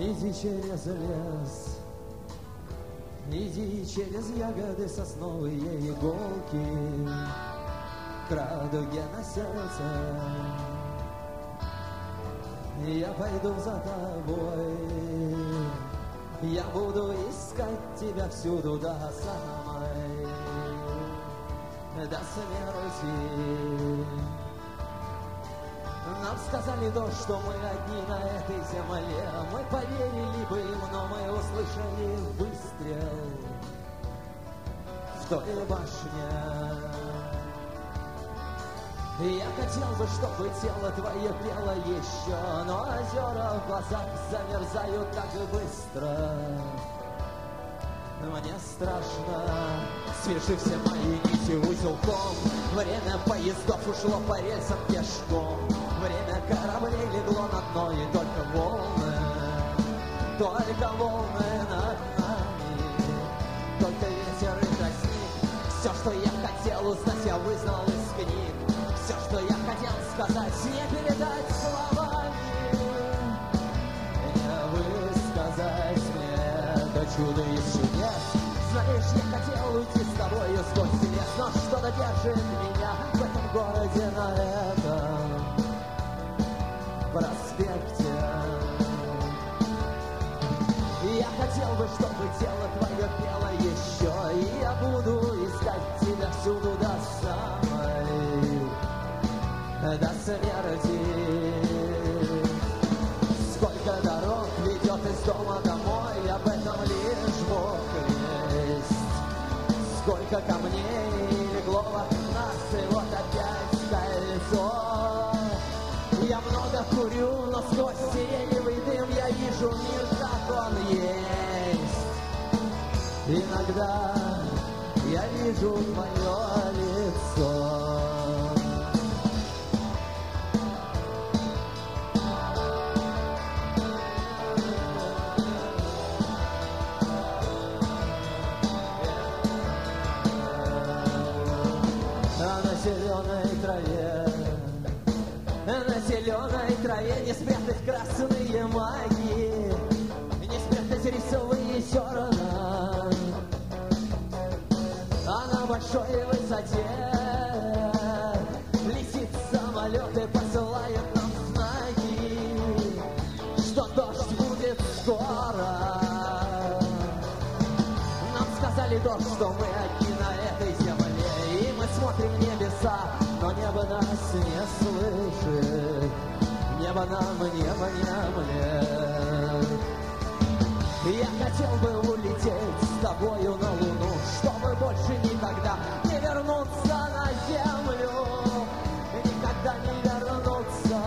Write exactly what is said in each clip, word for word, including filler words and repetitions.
Иди через лес, иди через ягоды, сосновые иголки, к радуге на сердце. Я пойду за тобой, я буду искать тебя всюду до самой, до смерти. Нам сказали то, что мы одни на этой земле. Мы поверили бы им, но мы услышали выстрел в той башне. Я хотел бы, чтобы тело твое пело еще, но озера в глазах замерзают так быстро. Мне страшно, свяжи все мои нити узелком. Время поездов ушло по рельсам пешком. Время кораблей легло на дно, и только волны, только волны над нами, только ветер и тростник. Все, что я хотел узнать, я вызнал из книг. Все, что я хотел сказать, не передать словами, не высказать мне до чуда из чудес. Знаешь, я хотел уйти с тобою сквозь лес, но что-то держит меня в этом городе, на этом проспекте. Я хотел бы, чтобы тело твое пело еще, и я буду искать тебя всюду до самой, до смерти. Сколько дорог ведет из дома домой, об этом лишь Бог весть. Сколько камней легло вокруг нас, и вот опять кольцо. Я много курю, но сквозь сиреневый дым я вижу мир, как он есть. Иногда я вижу твое лицо. А на зеленой траве, на зеленой траве не спрятать красные маги, не спрятать рисовые зерна. А на большой высоте летит самолет и посылает нам знаки, что дождь будет скоро. Нам сказали то, что мы одни на этой земле, и мы смотрим в небеса, но небо нас не слышит, небо нам не внемлет. Я хотел бы улететь с тобою на Луну, чтобы больше никогда не вернуться на Землю, никогда не вернуться.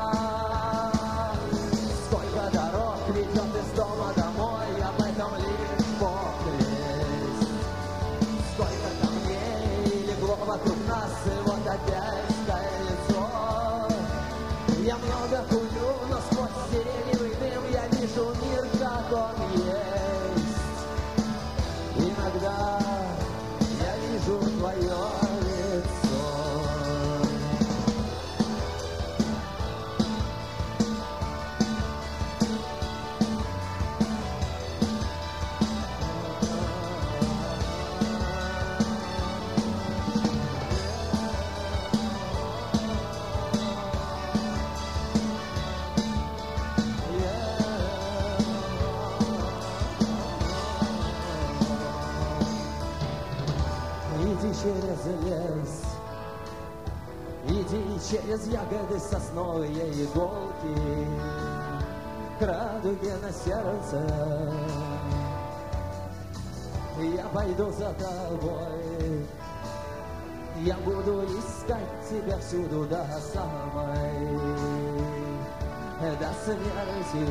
Сколько дорог ведет из дома домой, об этом лишь Бог весть. Сколько камней легло вокруг нас, и вот опять кольцо. Я много курю, но сквозь сиреневый дым я вижу мир, как он есть. Иногда я вижу твое лицо. Иди через лес, иди через ягоды, сосновые иголки, к радуге на сердце. Я пойду за тобой, я буду искать тебя всюду до самой, до смерти.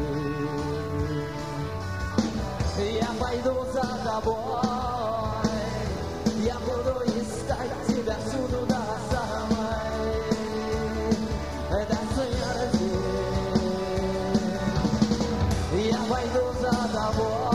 Я пойду за тобой, я буду искать тебя всюду до самой, до смерти. Я пойду за тобой.